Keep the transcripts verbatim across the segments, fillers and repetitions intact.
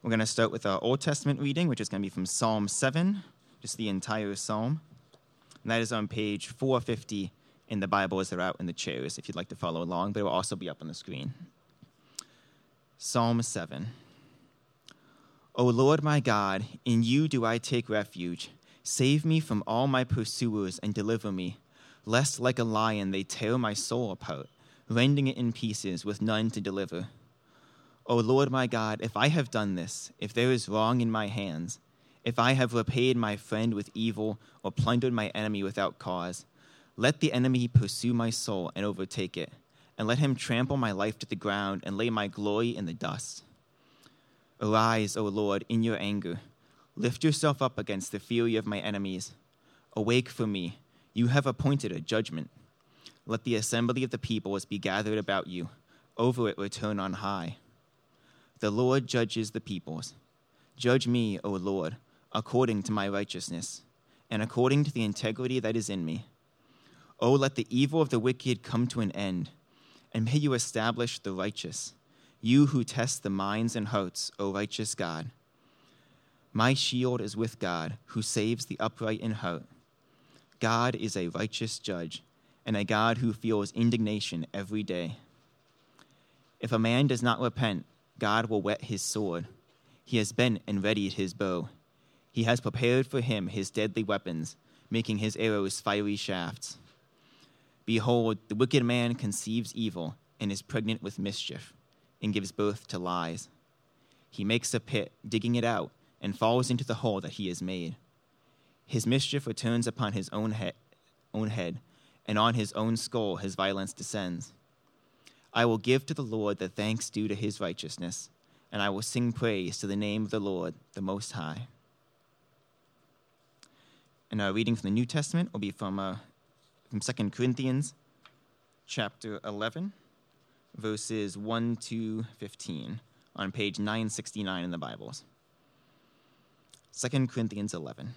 We're going to start with our Old Testament reading, which is going to be from Psalm seven, just the entire psalm. And that is on page four fifty in the Bibles that are out in the chairs, if you'd like to follow along, but it will also be up on the screen. Psalm seven. O Lord my God, in you do I take refuge. Save me from all my pursuers and deliver me, lest like a lion they tear my soul apart, rending it in pieces with none to deliver. O Lord my God, if I have done this, if there is wrong in my hands, if I have repaid my friend with evil or plundered my enemy without cause, let the enemy pursue my soul and overtake it, and let him trample my life to the ground and lay my glory in the dust. Arise, O Lord, in your anger. Lift yourself up against the fury of my enemies. Awake for me. You have appointed a judgment. Let the assembly of the peoples be gathered about you. Over it return on high. The Lord judges the peoples. Judge me, O Lord, according to my righteousness, and according to the integrity that is in me. O let the evil of the wicked come to an end, and may you establish the righteous, you who test the minds and hearts, O righteous God. My shield is with God, who saves the upright in heart. God is a righteous judge, and a God who feels indignation every day. If a man does not repent, God will whet his sword. He has bent and readied his bow. He has prepared for him his deadly weapons, making his arrows fiery shafts. Behold, the wicked man conceives evil and is pregnant with mischief, and gives birth to lies. He makes a pit, digging it out, and falls into the hole that he has made. His mischief returns upon his own head, own head, and on his own skull his violence descends. I will give to the Lord the thanks due to his righteousness, and I will sing praise to the name of the Lord, the Most High. And our reading from the New Testament will be from, uh, from Second Corinthians chapter eleven, verses one to fifteen, on page nine sixty-nine in the Bibles. Second Corinthians eleven.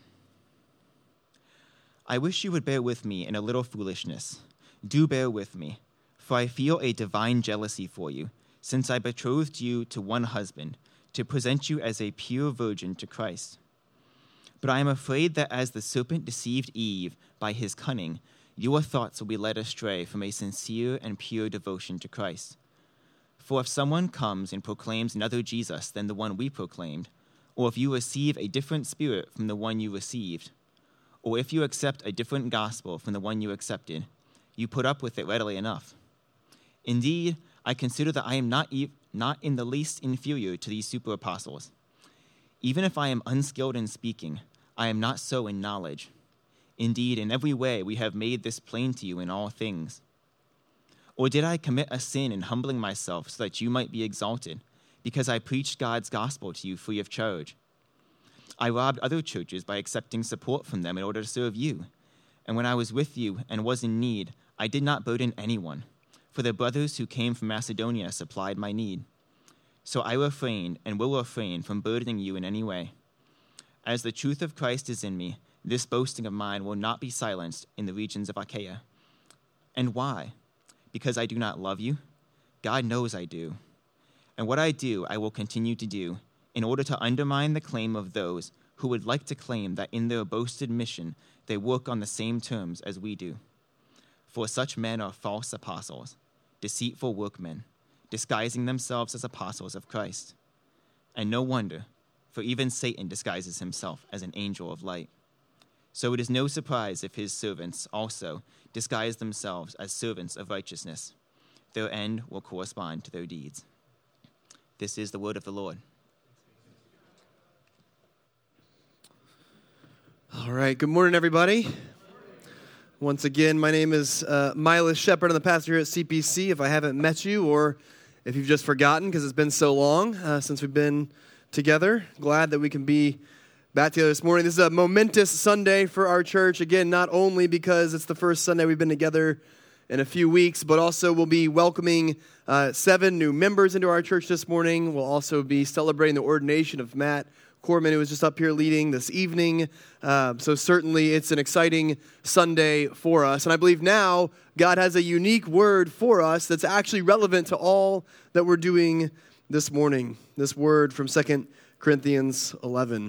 I wish you would bear with me in a little foolishness. Do bear with me. For I feel a divine jealousy for you, since I betrothed you to one husband, to present you as a pure virgin to Christ. But I am afraid that as the serpent deceived Eve by his cunning, your thoughts will be led astray from a sincere and pure devotion to Christ. For if someone comes and proclaims another Jesus than the one we proclaimed, or if you receive a different spirit from the one you received, or if you accept a different gospel from the one you accepted, you put up with it readily enough. Indeed, I consider that I am not, e- not in the least inferior to these super apostles. Even if I am unskilled in speaking, I am not so in knowledge. Indeed, in every way we have made this plain to you in all things. Or did I commit a sin in humbling myself so that you might be exalted, because I preached God's gospel to you free of charge? I robbed other churches by accepting support from them in order to serve you. And when I was with you and was in need, I did not burden anyone, for the brothers who came from Macedonia supplied my need. So I refrained and will refrain from burdening you in any way. As the truth of Christ is in me, this boasting of mine will not be silenced in the regions of Achaia. And why? Because I do not love you? God knows I do. And what I do, I will continue to do, in order to undermine the claim of those who would like to claim that in their boasted mission they work on the same terms as we do. For such men are false apostles, deceitful workmen, disguising themselves as apostles of Christ. And no wonder, for even Satan disguises himself as an angel of light. So it is no surprise if his servants also disguise themselves as servants of righteousness. Their end will correspond to their deeds. This is the word of the Lord. All right, good morning, everybody. Once again, my name is uh, Milas Shepard. I'm the pastor here at C P C. If I haven't met you or if you've just forgotten because it's been so long uh, since we've been together, glad that we can be back together this morning. This is a momentous Sunday for our church. Again, not only because it's the first Sunday we've been together in a few weeks, but also we'll be welcoming uh, seven new members into our church this morning. We'll also be celebrating the ordination of Matt Corman, who was just up here leading this evening. Uh, so certainly it's an exciting Sunday for us. And I believe now God has a unique word for us that's actually relevant to all that we're doing this morning, this word from Second Corinthians eleven.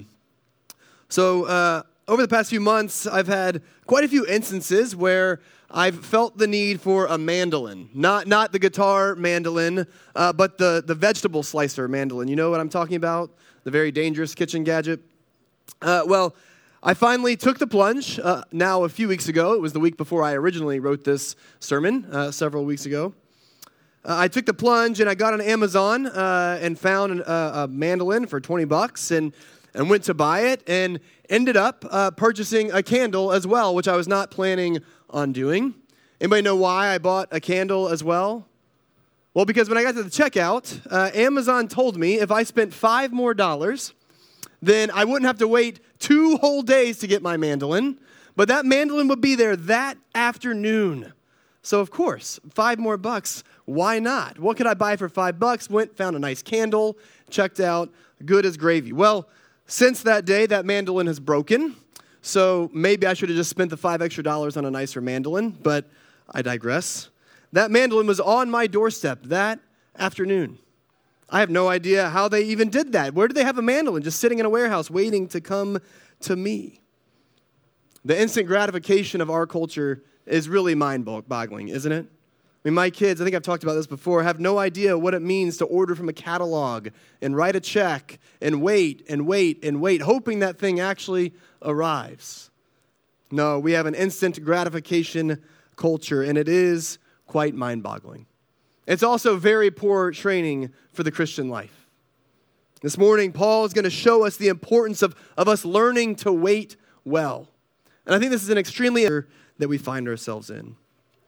So uh, over the past few months, I've had quite a few instances where I've felt the need for a mandolin. Not not the guitar mandolin, uh, but the, the vegetable slicer mandolin. You know what I'm talking about? The very dangerous kitchen gadget. Uh, well, I finally took the plunge uh, now a few weeks ago. It was the week before I originally wrote this sermon, uh, several weeks ago. Uh, I took the plunge and I got on Amazon uh, and found an, uh, a mandolin for twenty bucks and, and went to buy it and ended up uh, purchasing a candle as well, which I was not planning on doing. Anybody know why I bought a candle as well? Well, because when I got to the checkout, uh, Amazon told me if I spent five more dollars, then I wouldn't have to wait two whole days to get my mandolin, but that mandolin would be there that afternoon. So of course, five more bucks, why not? What could I buy for five bucks? Went, found a nice candle, checked out, good as gravy. Well, since that day, that mandolin has broken, so maybe I should have just spent the five extra dollars on a nicer mandolin, but I digress. That mandolin was on my doorstep that afternoon. I have no idea how they even did that. Where do they have a mandolin just sitting in a warehouse waiting to come to me? The instant gratification of our culture is really mind-boggling, isn't it? I mean, my kids, I think I've talked about this before, have no idea what it means to order from a catalog and write a check and wait and wait and wait, hoping that thing actually arrives. No, we have an instant gratification culture, and it is quite mind-boggling. It's also very poor training for the Christian life. This morning, Paul is going to show us the importance of, of us learning to wait well. And I think this is an extremely error that we find ourselves in.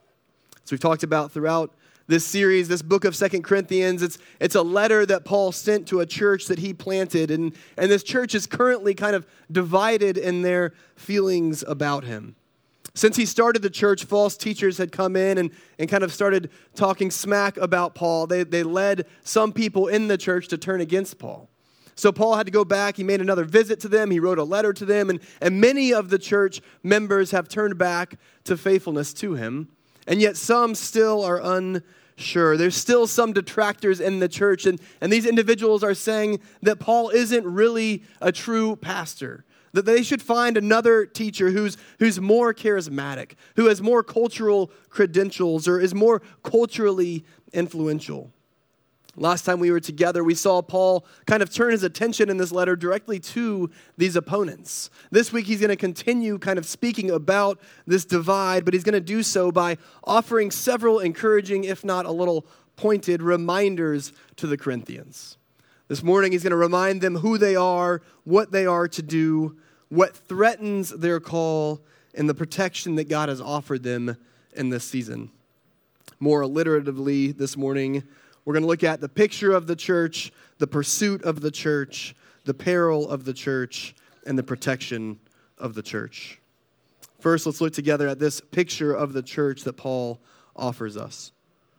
So we've talked about throughout this series, this book of Second Corinthians, it's, it's a letter that Paul sent to a church that he planted. And, and this church is currently kind of divided in their feelings about him. Since he started the church, false teachers had come in and, and kind of started talking smack about Paul. They, they led some people in the church to turn against Paul. So Paul had to go back. He made another visit to them. He wrote a letter to them. And, and many of the church members have turned back to faithfulness to him. And yet some still are unsure. There's still some detractors in the church. And, and these individuals are saying that Paul isn't really a true pastor. That they should find another teacher who's who's more charismatic, who has more cultural credentials or is more culturally influential. Last time we were together, we saw Paul kind of turn his attention in this letter directly to these opponents. This week, he's going to continue kind of speaking about this divide, but he's going to do so by offering several encouraging, if not a little pointed, reminders to the Corinthians. This morning, he's going to remind them who they are, what they are to do, what threatens their call, and the protection that God has offered them in this season. More alliteratively this morning, we're going to look at the picture of the church, the pursuit of the church, the peril of the church, and the protection of the church. First, let's look together at this picture of the church that Paul offers us.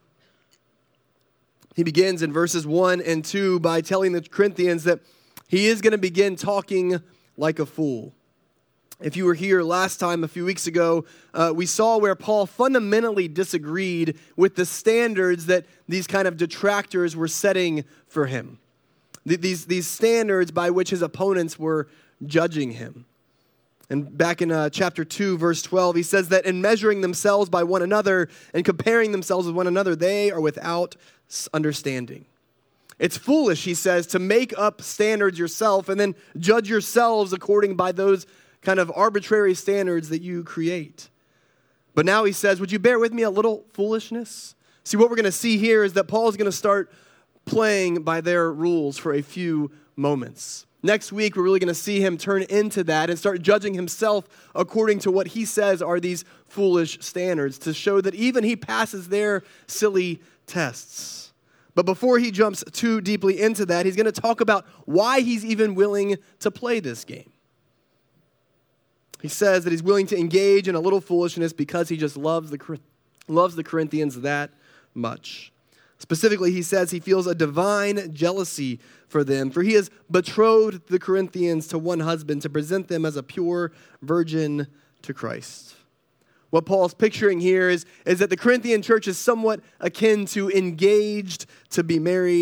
He begins in verses one and two by telling the Corinthians that he is going to begin talking like a fool. If you were here last time, a few weeks ago, uh, we saw where Paul fundamentally disagreed with the standards that these kind of detractors were setting for him. Th- these, these standards by which his opponents were judging him. And back in uh, chapter two, verse twelve, he says that in measuring themselves by one another and comparing themselves with one another, they are without understanding. It's foolish, he says, to make up standards yourself and then judge yourselves according by those kind of arbitrary standards that you create. But now he says, would you bear with me a little foolishness? See, what we're going to see here is that Paul's going to start playing by their rules for a few moments. Next week, we're really going to see him turn into that and start judging himself according to what he says are these foolish standards to show that even he passes their silly tests. But before he jumps too deeply into that, he's going to talk about why he's even willing to play this game. He says that he's willing to engage in a little foolishness because he just loves the loves the Corinthians that much. Specifically, he says he feels a divine jealousy for them, for he has betrothed the Corinthians to one husband to present them as a pure virgin to Christ. What Paul's picturing here is, is that the Corinthian church is somewhat akin to engaged to be married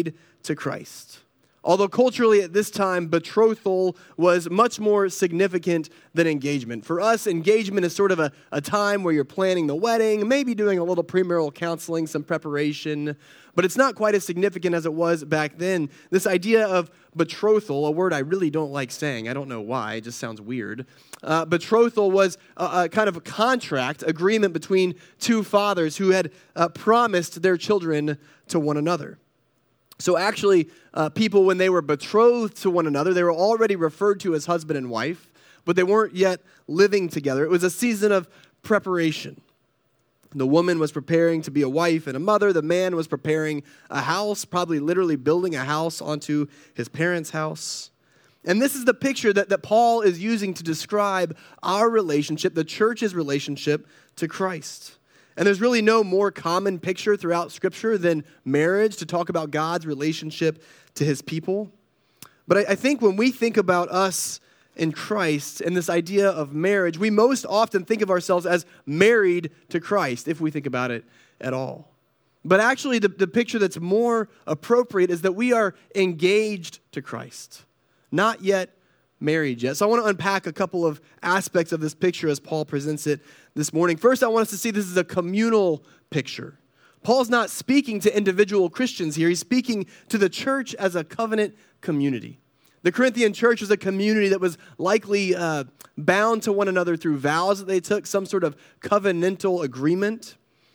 to Christ. Although culturally at this time, betrothal was much more significant than engagement. For us, engagement is sort of a, a time where you're planning the wedding, maybe doing a little premarital counseling, some preparation, but it's not quite as significant as it was back then. This idea of betrothal, a word I really don't like saying, I don't know why, it just sounds weird. Uh, betrothal was a, a kind of a contract, agreement between two fathers who had uh, promised their children to one another. So actually, uh, people, when they were betrothed to one another, they were already referred to as husband and wife, but they weren't yet living together. It was a season of preparation. The woman was preparing to be a wife and a mother. The man was preparing a house, probably literally building a house onto his parents' house. And this is the picture that, that Paul is using to describe our relationship, the church's relationship to Christ. And there's really no more common picture throughout Scripture than marriage to talk about God's relationship to his people. But I, I think when we think about us in Christ and this idea of marriage, we most often think of ourselves as married to Christ, if we think about it at all. But actually, the, the picture that's more appropriate is that we are engaged to Christ, not yet married yet. So I want to unpack a couple of aspects of this picture as Paul presents it this morning. First, I want us to see this is a communal picture. Paul's not speaking to individual Christians here. He's speaking to the church as a covenant community. The Corinthian church was a community that was likely uh, bound to one another through vows that they took, some sort of covenantal agreement.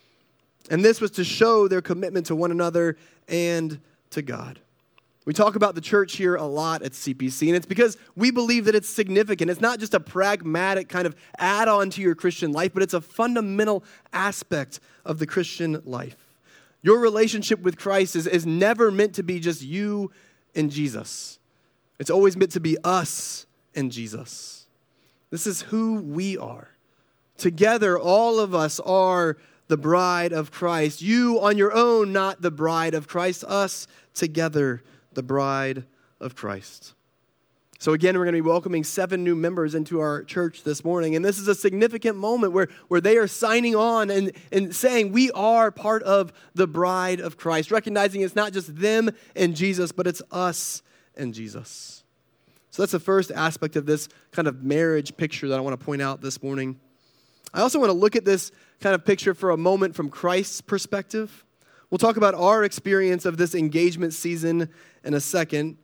And this was to show their commitment to one another and to God. We talk about the church here a lot at C P C, and it's because we believe that it's significant. It's not just a pragmatic kind of add-on to your Christian life, but it's a fundamental aspect of the Christian life. Your relationship with Christ is, is never meant to be just you and Jesus. It's always meant to be us and Jesus. This is who we are. Together, all of us are the bride of Christ. You on your own, not the bride of Christ. Us together, the bride of Christ. So again, we're going to be welcoming seven new members into our church this morning. And this is a significant moment where, where they are signing on and, and saying we are part of the bride of Christ, recognizing it's not just them and Jesus, but it's us and Jesus. So that's the first aspect of this kind of marriage picture that I want to point out this morning. I also want to look at this kind of picture for a moment from Christ's perspective. We'll talk about our experience of this engagement season in a second.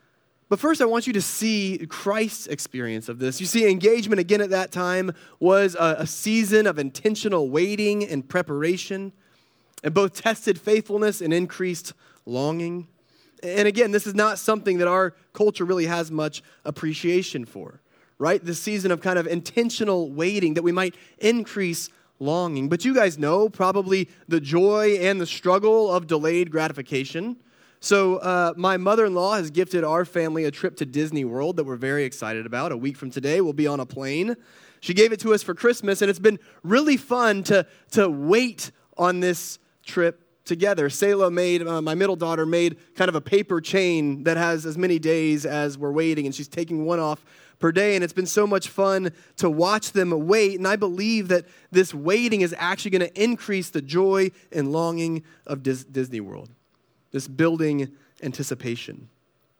But first, I want you to see Christ's experience of this. You see, engagement, again, at that time was a, a season of intentional waiting and preparation. It both tested faithfulness and increased longing. And again, this is not something that our culture really has much appreciation for, right? This season of kind of intentional waiting that we might increase longing. But you guys know probably the joy and the struggle of delayed gratification. So uh, my mother-in-law has gifted our family a trip to Disney World that we're very excited about. A week from today, we'll be on a plane. She gave it to us for Christmas, and it's been really fun to, to wait on this trip together. Selah made, uh, my middle daughter made kind of a paper chain that has as many days as we're waiting, and she's taking one off per day, and it's been so much fun to watch them wait, and I believe that this waiting is actually going to increase the joy and longing of Dis- Disney World, this building anticipation.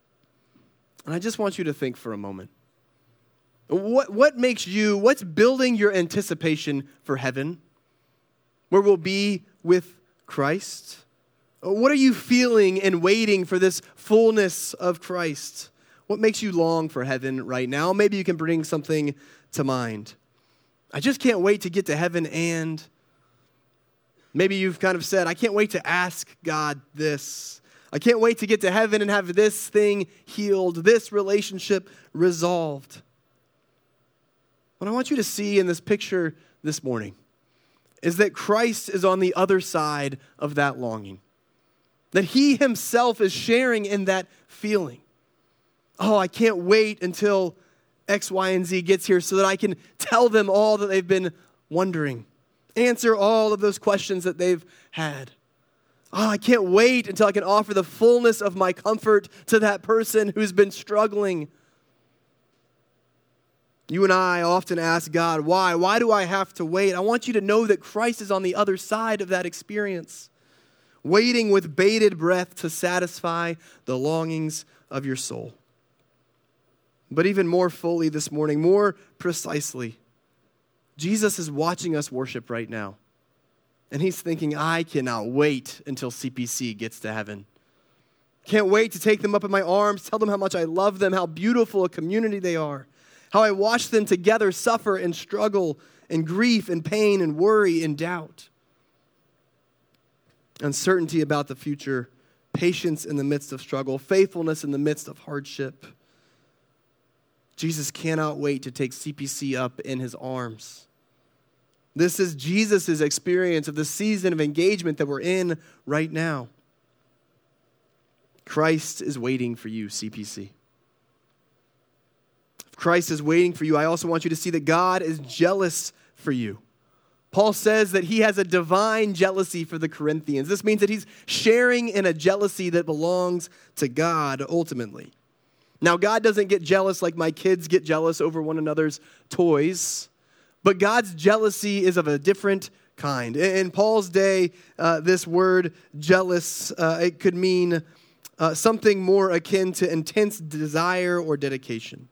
And I just want you to think for a moment. What, what makes you, what's building your anticipation for heaven, where we'll be with Christ? What are you feeling and waiting for this fullness of Christ? What makes you long for heaven right now? Maybe you can bring something to mind. I just can't wait to get to heaven, and maybe you've kind of said, I can't wait to ask God this. I can't wait to get to heaven and have this thing healed, this relationship resolved. What I want you to see in this picture this morning is that Christ is on the other side of that longing. That he himself is sharing in that feeling. Oh, I can't wait until X, Y, and Z gets here so that I can tell them all that they've been wondering. Answer all of those questions that they've had. Oh, I can't wait until I can offer the fullness of my comfort to that person who's been struggling. You and I often ask God, why? Why do I have to wait? I want you to know that Christ is on the other side of that experience. waiting with bated breath to satisfy the longings of your soul. But even more fully this morning, more precisely, Jesus is watching us worship right now. And he's thinking, I cannot wait until C P C gets to heaven. Can't wait to take them up in my arms, tell them how much I love them, how beautiful a community they are, how I watch them together suffer and struggle and grief and pain and worry and doubt. Uncertainty about the future, patience in the midst of struggle, faithfulness in the midst of hardship. Jesus cannot wait to take C P C up in his arms. This is Jesus' experience of the season of engagement that we're in right now. Christ is waiting for you, C P C. If Christ is waiting for you, I also want you to see that God is jealous for you. Paul says that he has a divine jealousy for the Corinthians. This means that he's sharing in a jealousy that belongs to God ultimately. Now, God doesn't get jealous like my kids get jealous over one another's toys, but God's jealousy is of a different kind. In Paul's day, uh, this word jealous, uh, it could mean uh, something more akin to intense desire or dedication.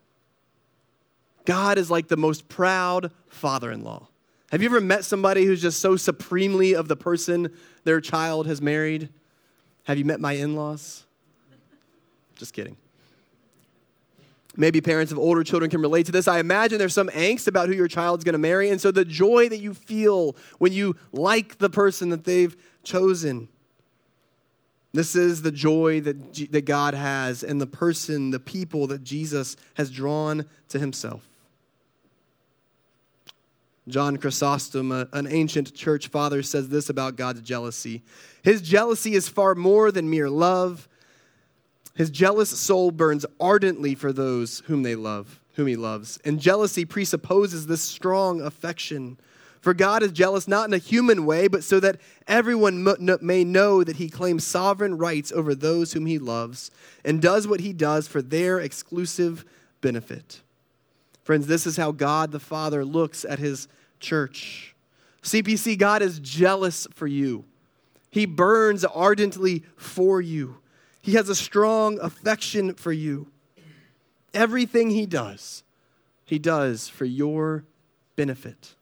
God is like the most proud father-in-law. Have you ever met somebody who's just so supremely of the person their child has married? Have you met my in-laws? Just kidding. Maybe parents of older children can relate to this. I imagine there's some angst about who your child's going to marry. And so the joy that you feel when you like the person that they've chosen, this is the joy that, G- that God has in the person, the people that Jesus has drawn to himself. John Chrysostom, a, an ancient church father, says this about God's jealousy. His jealousy is far more than mere love. His jealous soul burns ardently for those whom they love, whom he loves. And jealousy presupposes this strong affection. For God is jealous not in a human way, but so that everyone may know that he claims sovereign rights over those whom he loves and does what he does for their exclusive benefit. Friends, this is how God the Father looks at his church. C P C, God is jealous for you. He burns ardently for you. He has a strong affection for you. Everything he does, he does for your benefit.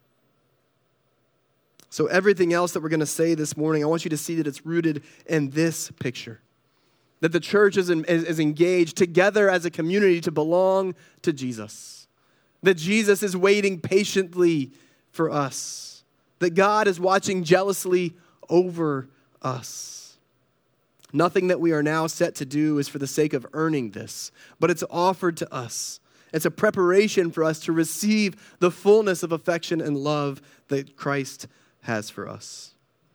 So everything else that we're going to say this morning, I want you to see that it's rooted in this picture. That the church is, in, is, is engaged together as a community to belong to Jesus. That Jesus is waiting patiently for us. That God is watching jealously over us. Nothing that we are now set to do is for the sake of earning this, but it's offered to us. It's a preparation for us to receive the fullness of affection and love that Christ has for us.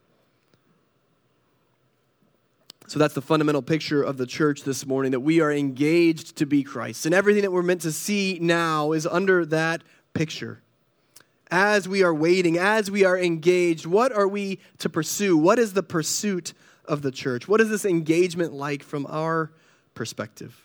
So that's the fundamental picture of the church this morning, that we are engaged to be Christ. And everything that we're meant to see now is under that picture. As we are waiting, as we are engaged, what are we to pursue? What is the pursuit of the church? What is this engagement like from our perspective?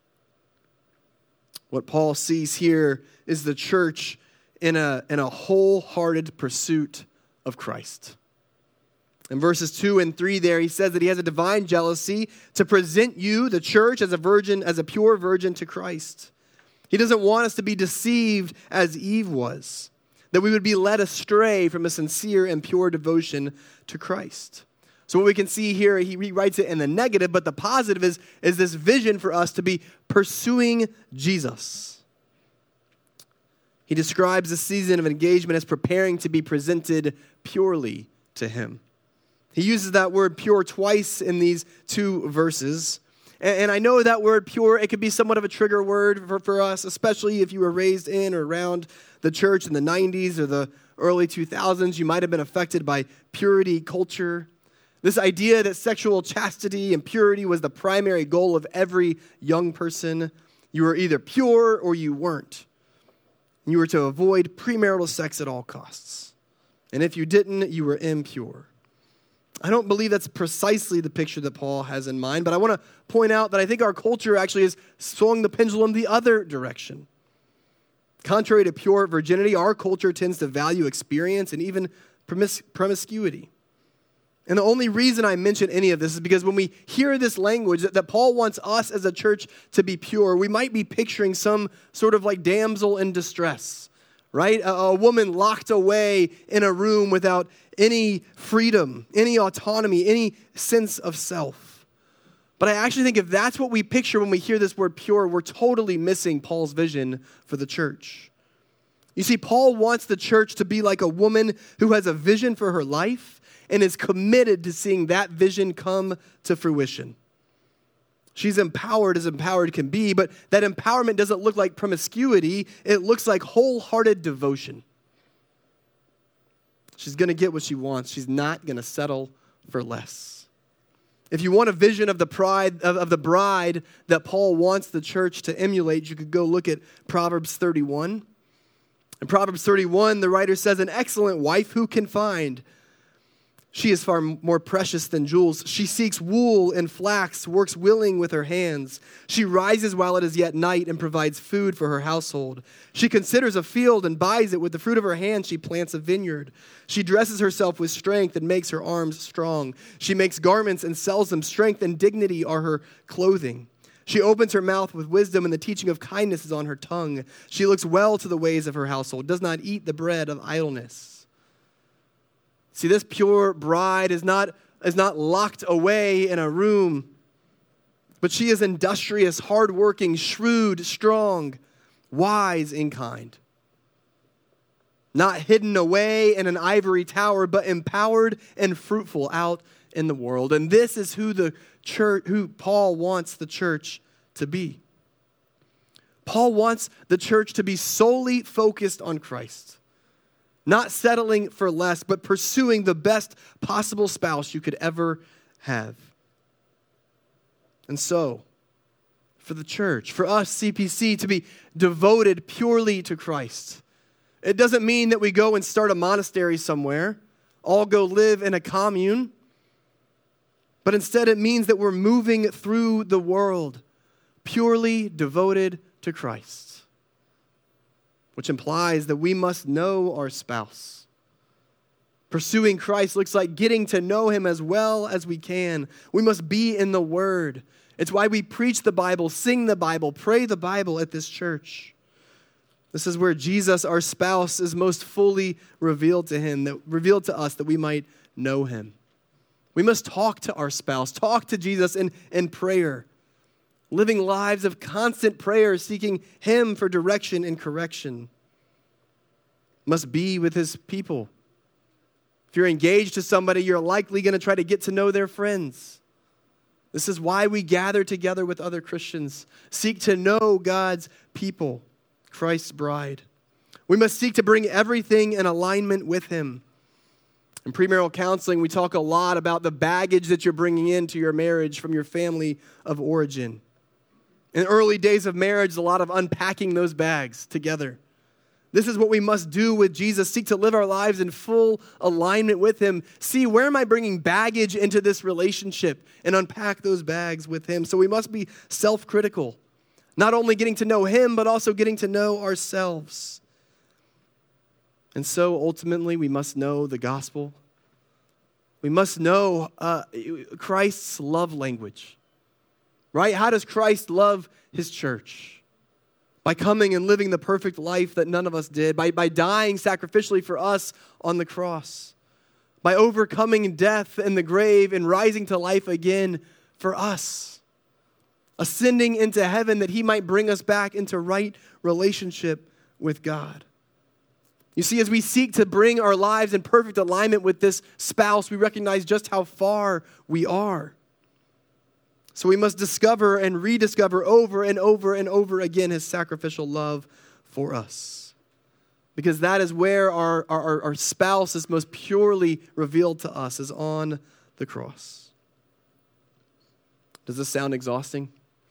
What Paul sees here is the church in a, in a wholehearted pursuit of Christ. In verses two and three there, he says that he has a divine jealousy to present you, the church, as a virgin, as a pure virgin to Christ. He doesn't want us to be deceived as Eve was, that we would be led astray from a sincere and pure devotion to Christ. So what we can see here, he rewrites it in the negative, but the positive is, is this vision for us to be pursuing Jesus. He describes the season of engagement as preparing to be presented purely to him. He uses that word pure twice in these two verses. And, and I know that word pure, it could be somewhat of a trigger word for, for us, especially if you were raised in or around the church in the nineties or the early two thousands. You might have been affected by purity culture. This idea that sexual chastity and purity was the primary goal of every young person. You were either pure or you weren't. You were to avoid premarital sex at all costs. And if you didn't, you were impure. I don't believe that's precisely the picture that Paul has in mind, but I want to point out that I think our culture actually has swung the pendulum the other direction. Contrary to pure virginity, our culture tends to value experience and even promis- promiscuity. And the only reason I mention any of this is because when we hear this language that, that Paul wants us as a church to be pure, we might be picturing some sort of like damsel in distress, right? A, a woman locked away in a room without any freedom, any autonomy, any sense of self. But I actually think if that's what we picture when we hear this word pure, we're totally missing Paul's vision for the church. You see, Paul wants the church to be like a woman who has a vision for her life and is committed to seeing that vision come to fruition. She's empowered as empowered can be, but that empowerment doesn't look like promiscuity. It looks like wholehearted devotion. She's going to get what she wants. She's not going to settle for less. If you want a vision of the pride of, of the bride that Paul wants the church to emulate, you could go look at Proverbs thirty-one. In Proverbs thirty-one, the writer says, "An excellent wife who can find? She is far more precious than jewels. She seeks wool and flax, works willing with her hands. She rises while it is yet night and provides food for her household. She considers a field and buys it. With the fruit of her hand, she plants a vineyard. She dresses herself with strength and makes her arms strong. She makes garments and sells them. Strength and dignity are her clothing. She opens her mouth with wisdom, and the teaching of kindness is on her tongue. She looks well to the ways of her household, does not eat the bread of idleness." See, this pure bride is not, is not locked away in a room, but she is industrious, hardworking, shrewd, strong, wise, and kind. Not hidden away in an ivory tower, but empowered and fruitful out in the world. And this is who the church, who Paul wants the church to be. Paul wants the church to be solely focused on Christ. Not settling for less, but pursuing the best possible spouse you could ever have. And so, for the church, for us, C P C, to be devoted purely to Christ, it doesn't mean that we go and start a monastery somewhere, all go live in a commune, but instead it means that we're moving through the world purely devoted to Christ. Which implies that we must know our spouse. Pursuing Christ looks like getting to know him as well as we can. We must be in the Word. It's why we preach the Bible, sing the Bible, pray the Bible at this church. This is where Jesus, our spouse, is most fully revealed to him, that revealed to us that we might know him. We must talk to our spouse, talk to Jesus in, in prayer. Living lives of constant prayer, seeking him for direction and correction. Must be with his people. If you're engaged to somebody, you're likely going to try to get to know their friends. This is why we gather together with other Christians. Seek to know God's people, Christ's bride. We must seek to bring everything in alignment with him. In premarital counseling, we talk a lot about the baggage that you're bringing into your marriage from your family of origin. In the early days of marriage, a lot of unpacking those bags together. This is what we must do with Jesus. Seek to live our lives in full alignment with him. See, where am I bringing baggage into this relationship? And unpack those bags with him. So we must be self-critical. Not only getting to know him, but also getting to know ourselves. And so ultimately, we must know the gospel. We must know uh, Christ's love language. Right? How does Christ love his church? By coming and living the perfect life that none of us did. By, by dying sacrificially for us on the cross. By overcoming death and the grave and rising to life again for us. Ascending into heaven that he might bring us back into right relationship with God. You see, as we seek to bring our lives in perfect alignment with this spouse, we recognize just how far we are. So we must discover and rediscover over and over and over again his sacrificial love for us. Because that is where our, our, our spouse is most purely revealed to us, is on the cross. Does this sound exhausting?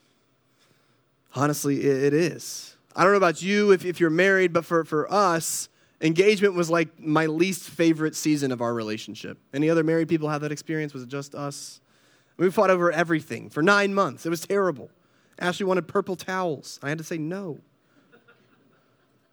Honestly, it, it is. I don't know about you if, if you're married, but for, for us, engagement was like my least favorite season of our relationship. Any other married people have that experience? Was it just us? We fought over everything for nine months. It was terrible. Ashley wanted purple towels. I had to say no.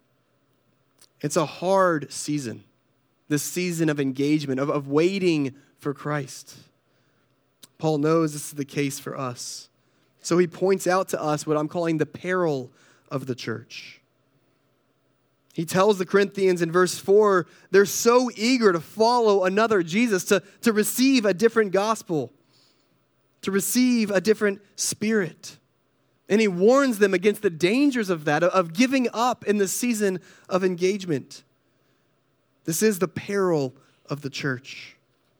It's a hard season, this season of engagement, of, of waiting for Christ. Paul knows this is the case for us. So he points out to us what I'm calling the peril of the church. He tells the Corinthians in verse four, they're so eager to follow another Jesus, to, to receive a different gospel, to receive a different spirit. And he warns them against the dangers of that, of giving up in the season of engagement. This is the peril of the church.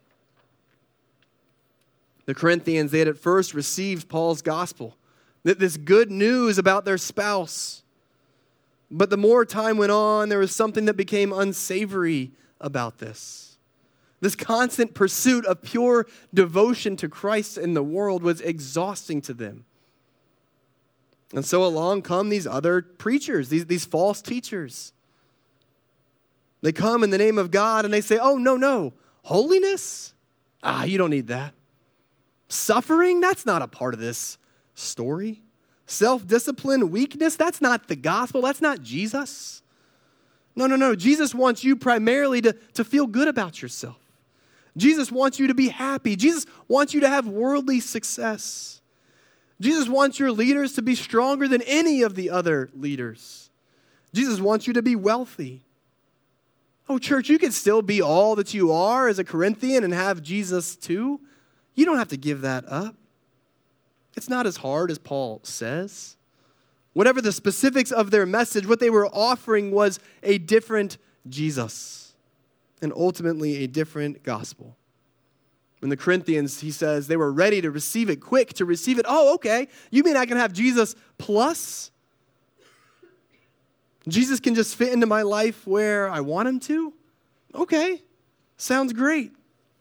The Corinthians, they had at first received Paul's gospel, this good news about their spouse. But the more time went on, there was something that became unsavory about this. This constant pursuit of pure devotion to Christ in the world was exhausting to them. And so along come these other preachers, these, these false teachers. They come in the name of God and they say, oh, no, no, holiness? Ah, you don't need that. Suffering? That's not a part of this story. Self-discipline, weakness, that's not the gospel. That's not Jesus. No, no, no. Jesus wants you primarily to, to feel good about yourself. Jesus wants you to be happy. Jesus wants you to have worldly success. Jesus wants your leaders to be stronger than any of the other leaders. Jesus wants you to be wealthy. Oh, church, you can still be all that you are as a Corinthian and have Jesus too. You don't have to give that up. It's not as hard as Paul says. Whatever the specifics of their message, what they were offering was a different Jesus and ultimately a different gospel. In the Corinthians, he says, they were ready to receive it, quick to receive it. Oh, okay. You mean I can have Jesus plus? Jesus can just fit into my life where I want him to? Okay. Sounds great.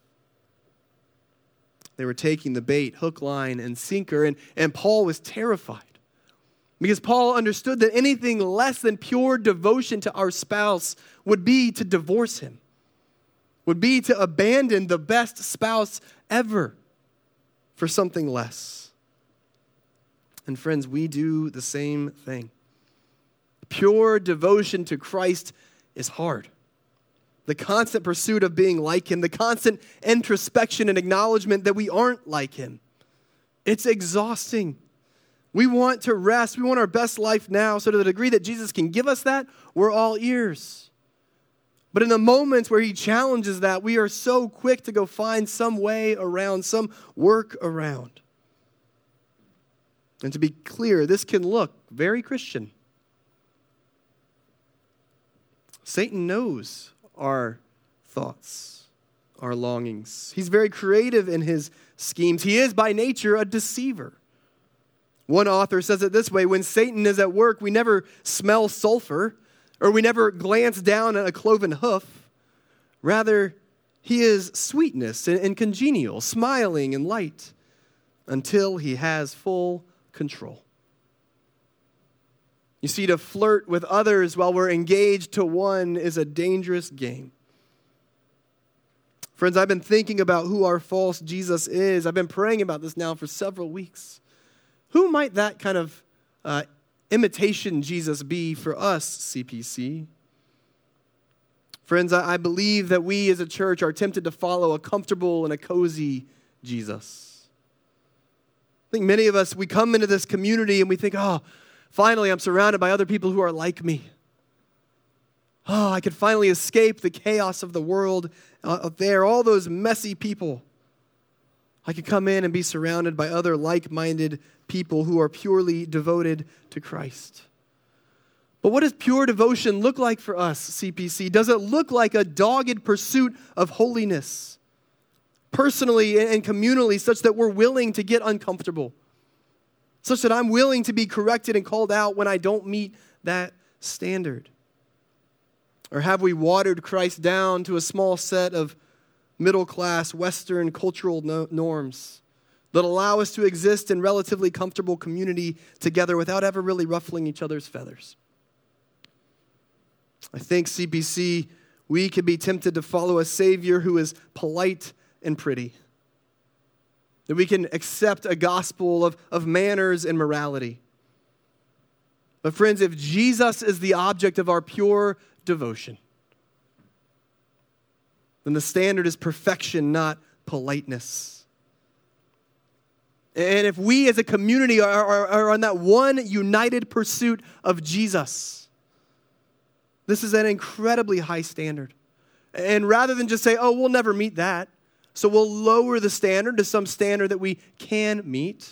They were taking the bait, hook, line, and sinker, and, and Paul was terrified because Paul understood that anything less than pure devotion to our spouse would be to divorce him, would be to abandon the best spouse ever for something less. And friends, we do the same thing. Pure devotion to Christ is hard. The constant pursuit of being like him, the constant introspection and acknowledgement that we aren't like him. It's exhausting. We want to rest. We want our best life now. So to the degree that Jesus can give us that, we're all ears. But in the moments where he challenges that, we are so quick to go find some way around, some work around. And to be clear, this can look very Christian. Satan knows our thoughts, our longings. He's very creative in his schemes. He is by nature a deceiver. One author says it this way, when Satan is at work, we never smell sulfur, or we never glance down at a cloven hoof. Rather, he is sweetness and congenial, smiling and light, until he has full control. You see, to flirt with others while we're engaged to one is a dangerous game. Friends, I've been thinking about who our false Jesus is. I've been praying about this now for several weeks. Who might that kind of uh, imitation Jesus be for us, C P C? Friends, I, I believe that we as a church are tempted to follow a comfortable and a cozy Jesus. I think many of us, we come into this community and we think, oh, finally, I'm surrounded by other people who are like me. Oh, I could finally escape the chaos of the world uh, up there, all those messy people. I could come in and be surrounded by other like-minded people who are purely devoted to Christ. But what does pure devotion look like for us, C P C? Does it look like a dogged pursuit of holiness, personally and communally, such that we're willing to get uncomfortable? Such that I'm willing to be corrected and called out when I don't meet that standard? Or have we watered Christ down to a small set of middle-class Western cultural no- norms that allow us to exist in relatively comfortable community together without ever really ruffling each other's feathers? I think, C P C, we can be tempted to follow a Savior who is polite and pretty. That we can accept a gospel of, of manners and morality. But friends, if Jesus is the object of our pure devotion, then the standard is perfection, not politeness. And if we as a community are, are, are on that one united pursuit of Jesus, this is an incredibly high standard. And rather than just say, oh, we'll never meet that, so we'll lower the standard to some standard that we can meet,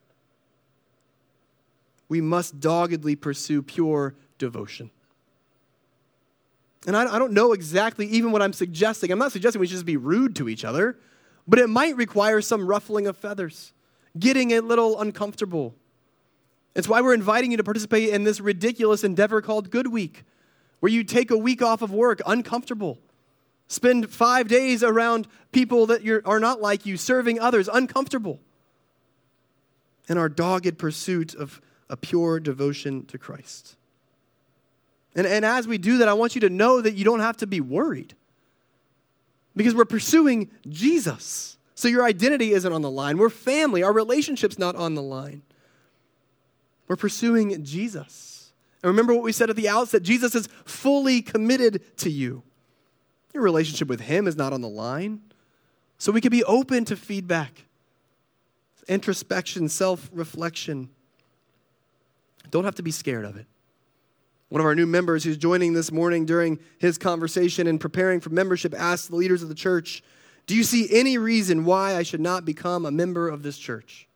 we must doggedly pursue pure devotion. And I, I don't know exactly even what I'm suggesting. I'm not suggesting we should just be rude to each other, but it might require some ruffling of feathers, getting a little uncomfortable. It's why we're inviting you to participate in this ridiculous endeavor called Good Week, where you take a week off of work, uncomfortable. Spend five days around people that you're, are not like you, serving others, uncomfortable. In our dogged pursuit of a pure devotion to Christ. And, and as we do that, I want you to know that you don't have to be worried. Because we're pursuing Jesus. So your identity isn't on the line. We're family. Our relationship's not on the line. We're pursuing Jesus. And remember what we said at the outset. Jesus is fully committed to you. Your relationship with him is not on the line. So we can be open to feedback, introspection, self-reflection. Don't have to be scared of it. One of our new members who's joining this morning during his conversation and preparing for membership asked the leaders of the church, do you see any reason why I should not become a member of this church?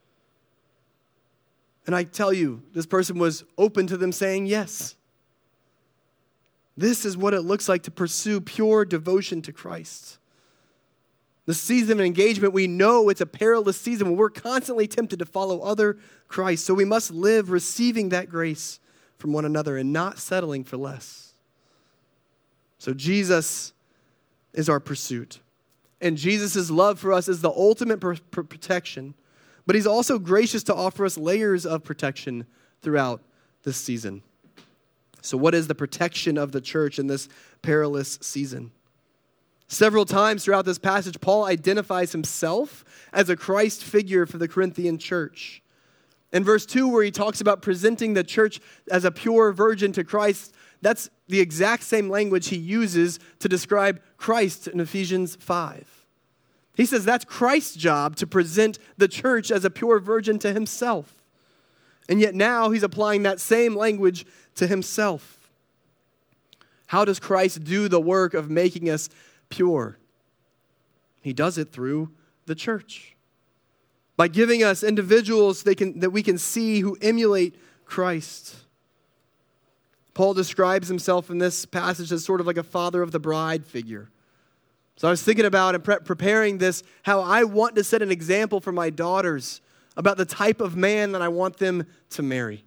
And I tell you, this person was open to them saying yes. This is what it looks like to pursue pure devotion to Christ. The season of engagement, we know it's a perilous season when we're constantly tempted to follow other Christ. So we must live receiving that grace from one another and not settling for less. So Jesus is our pursuit. And Jesus' love for us is the ultimate pr- pr- protection. But he's also gracious to offer us layers of protection throughout this season. So what is the protection of the church in this perilous season? Several times throughout this passage, Paul identifies himself as a Christ figure for the Corinthian church. In verse two, where he talks about presenting the church as a pure virgin to Christ, that's the exact same language he uses to describe Christ in Ephesians five. He says that's Christ's job to present the church as a pure virgin to himself. And yet now he's applying that same language to himself. How does Christ do the work of making us pure? He does it through the church. By giving us individuals they can, that we can see who emulate Christ. Paul describes himself in this passage as sort of like a father of the bride figure. So I was thinking about and pre- preparing this, how I want to set an example for my daughters about the type of man that I want them to marry.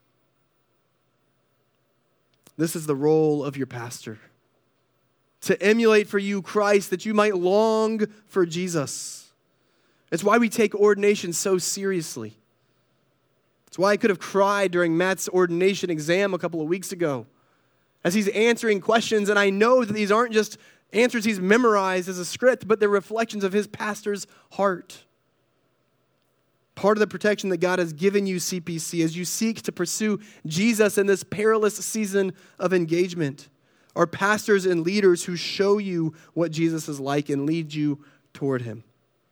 This is the role of your pastor. To emulate for you Christ, that you might long for Jesus. It's why we take ordination so seriously. It's why I could have cried during Matt's ordination exam a couple of weeks ago as he's answering questions, and I know that these aren't just answers he's memorized as a script, but they're reflections of his pastor's heart. Part of the protection that God has given you, C P C, as you seek to pursue Jesus in this perilous season of engagement, are pastors and leaders who show you what Jesus is like and lead you toward him.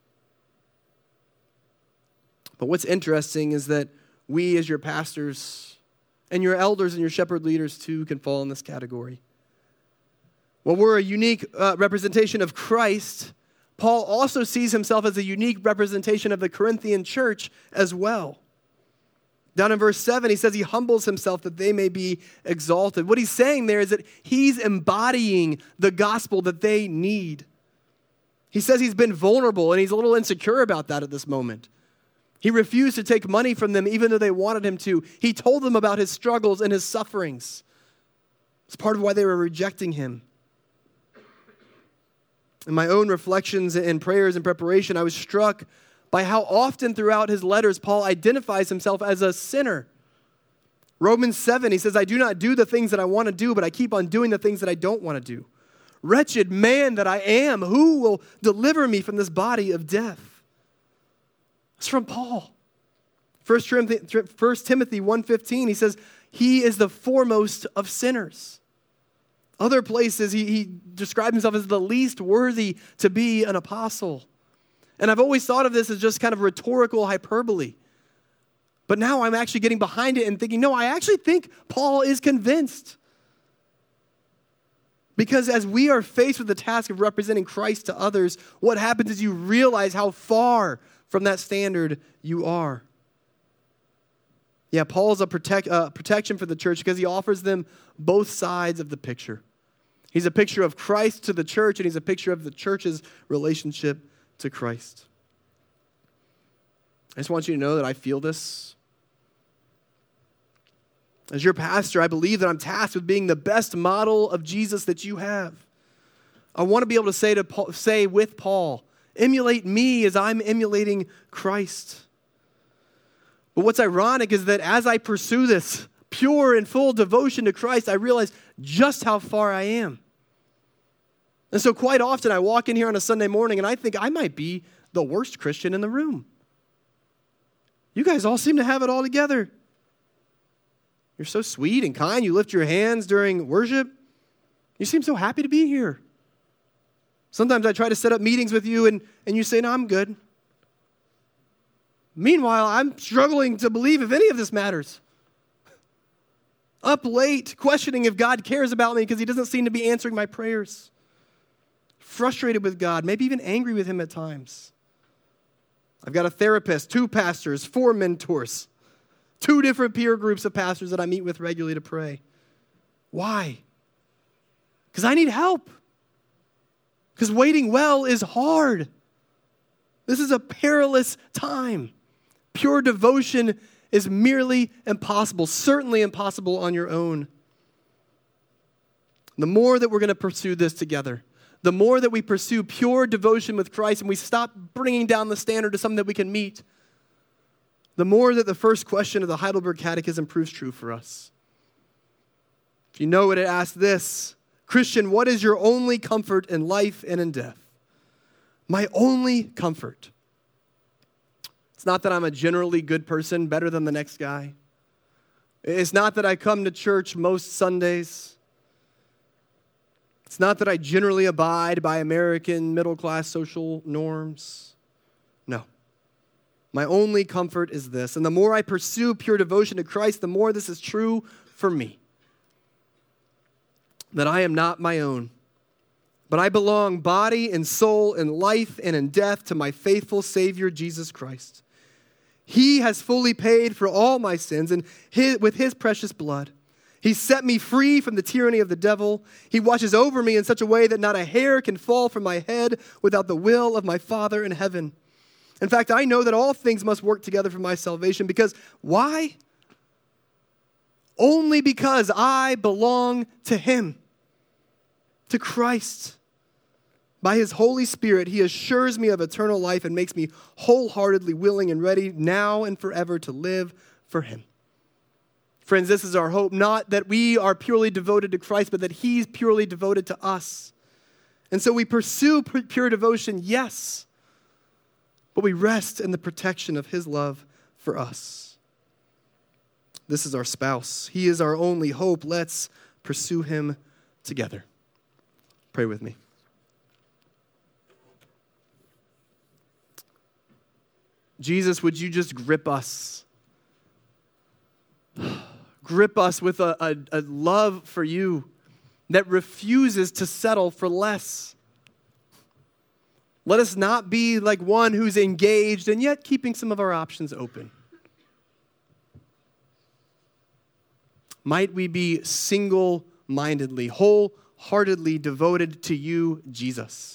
But what's interesting is that we as your pastors and your elders and your shepherd leaders too can fall in this category. While we're a unique uh, representation of Christ, Paul also sees himself as a unique representation of the Corinthian church as well. Down in verse seven, he says he humbles himself that they may be exalted. What he's saying there is that he's embodying the gospel that they need. He says he's been vulnerable and he's a little insecure about that at this moment. He refused to take money from them even though they wanted him to. He told them about his struggles and his sufferings. It's part of why they were rejecting him. In my own reflections and prayers and preparation, I was struck by how often throughout his letters, Paul identifies himself as a sinner. Romans seven, he says, I do not do the things that I want to do, but I keep on doing the things that I don't want to do. Wretched man that I am, who will deliver me from this body of death? It's from Paul. First Timothy one fifteen, he says, he is the foremost of sinners. Other places, he, he described himself as the least worthy to be an apostle. And I've always thought of this as just kind of rhetorical hyperbole. But now I'm actually getting behind it and thinking, no, I actually think Paul is convinced. Because as we are faced with the task of representing Christ to others, what happens is you realize how far from that standard you are. Yeah, Paul's a protect, uh, protection for the church because he offers them both sides of the picture. He's a picture of Christ to the church, and he's a picture of the church's relationship to Christ. I just want you to know that I feel this. As your pastor, I believe that I'm tasked with being the best model of Jesus that you have. I want to be able to say to Paul, say with Paul, emulate me as I'm emulating Christ. But what's ironic is that as I pursue this pure and full devotion to Christ, I realize just how far I am. And so quite often I walk in here on a Sunday morning and I think I might be the worst Christian in the room. You guys all seem to have it all together. You're so sweet and kind. You lift your hands during worship. You seem so happy to be here. Sometimes I try to set up meetings with you and, and you say, no, I'm good. Meanwhile, I'm struggling to believe if any of this matters. Up late, questioning if God cares about me because he doesn't seem to be answering my prayers. Frustrated with God, maybe even angry with him at times. I've got a therapist, two pastors, four mentors, two different peer groups of pastors that I meet with regularly to pray. Why? Because I need help. Because waiting well is hard. This is a perilous time. Pure devotion is merely impossible, certainly impossible on your own. The more that we're going to pursue this together, the more that we pursue pure devotion with Christ and we stop bringing down the standard to something that we can meet, the more that the first question of the Heidelberg Catechism proves true for us. If you know it, it asks this: Christian, what is your only comfort in life and in death? My only comfort. It's not that I'm a generally good person, better than the next guy. It's not that I come to church most Sundays. It's not that I generally abide by American middle-class social norms. No. My only comfort is this. And the more I pursue pure devotion to Christ, the more this is true for me. That I am not my own, but I belong body and soul and life and in death to my faithful Savior, Jesus Christ. He has fully paid for all my sins and his, with his precious blood. He set me free from the tyranny of the devil. He watches over me in such a way that not a hair can fall from my head without the will of my Father in heaven. In fact, I know that all things must work together for my salvation because why? Only because I belong to him, to Christ. By his Holy Spirit, he assures me of eternal life and makes me wholeheartedly willing and ready now and forever to live for him. Friends, this is our hope, not that we are purely devoted to Christ, but that he's purely devoted to us. And so we pursue pure devotion, yes, but we rest in the protection of his love for us. This is our spouse. He is our only hope. Let's pursue him together. Pray with me. Jesus, would you just grip us? Grip us with a, a, a love for you that refuses to settle for less. Let us not be like one who's engaged and yet keeping some of our options open. Might we be single-mindedly, wholeheartedly devoted to you, Jesus.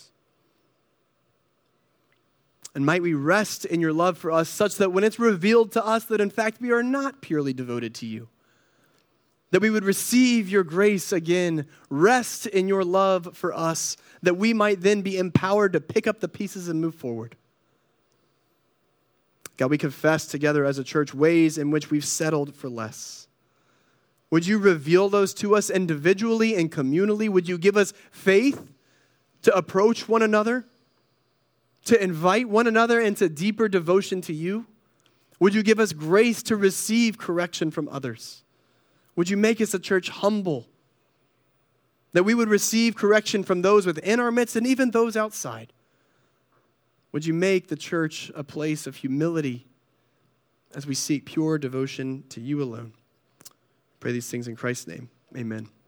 And might we rest in your love for us such that when it's revealed to us that in fact we are not purely devoted to you, that we would receive your grace again, rest in your love for us, that we might then be empowered to pick up the pieces and move forward. God, we confess together as a church ways in which we've settled for less. Would you reveal those to us individually and communally? Would you give us faith to approach one another, to invite one another into deeper devotion to you? Would you give us grace to receive correction from others? Would you make us a church humble that we would receive correction from those within our midst and even those outside. Would you make the church a place of humility as we seek pure devotion to you alone? Pray these things in Christ's name. Amen.